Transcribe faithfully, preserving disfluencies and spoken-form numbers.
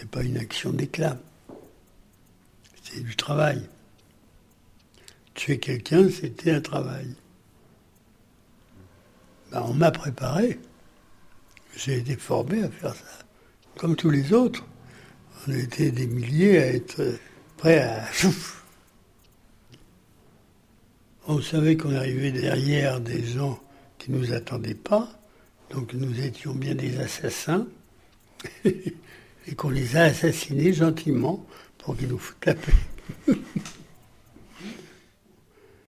c'est pas une action d'éclat. C'est du travail. Tuer quelqu'un, c'était un travail. Ben, on m'a préparé. J'ai été formé à faire ça. Comme tous les autres. On a été des milliers à être prêts à... On savait qu'on arrivait derrière des gens qui ne nous attendaient pas. Donc nous étions bien des assassins. Et qu'on les a assassinés gentiment pour qu'ils nous foutent la paix.